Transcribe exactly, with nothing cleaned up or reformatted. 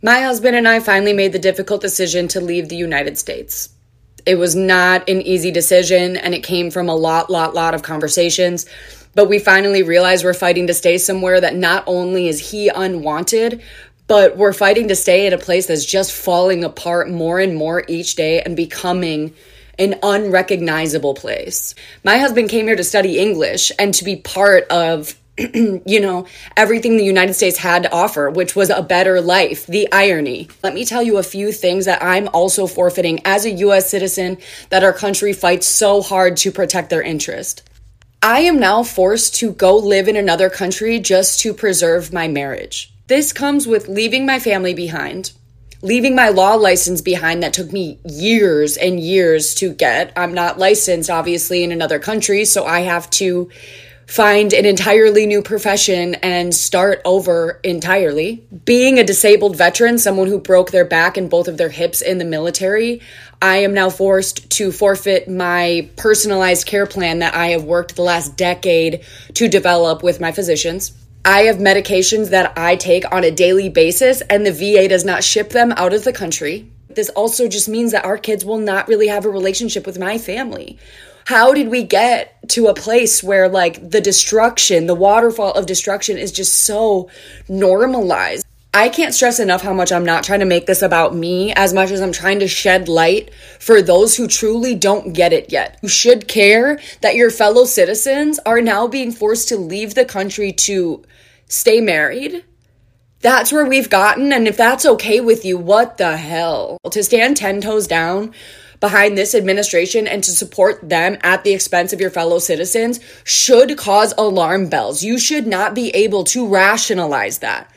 My husband and I finally made the difficult decision to leave the United States. It was not an easy decision, and it came from a lot, lot, lot of conversations. But we finally realized we're fighting to stay somewhere that not only is he unwanted, but we're fighting to stay in a place that's just falling apart more and more each day and becoming an unrecognizable place. My husband came here to study English and to be part of you know, everything the United States had to offer, which was a better life, the irony. Let me tell you a few things that I'm also forfeiting as a U S citizen that our country fights so hard to protect their interest. I am now forced to go live in another country just to preserve my marriage. This comes with leaving my family behind, leaving my law license behind that took me years and years to get. I'm not licensed, obviously, in another country, so I have to find an entirely new profession and start over entirely. Being a disabled veteran, someone who broke their back and both of their hips in the military, I am now forced to forfeit my personalized care plan that I have worked the last decade to develop with my physicians. I have medications that I take on a daily basis, and the V A does not ship them out of the country. This also just means that our kids will not really have a relationship with my family. How did we get to a place where, like, the destruction, the waterfall of destruction is just so normalized? I can't stress enough how much I'm not trying to make this about me as much as I'm trying to shed light for those who truly don't get it yet. You should care that your fellow citizens are now being forced to leave the country to stay married. That's where we've gotten, and if that's okay with you, what the hell? To stand ten toes down behind this administration and to support them at the expense of your fellow citizens should cause alarm bells. You should not be able to rationalize that.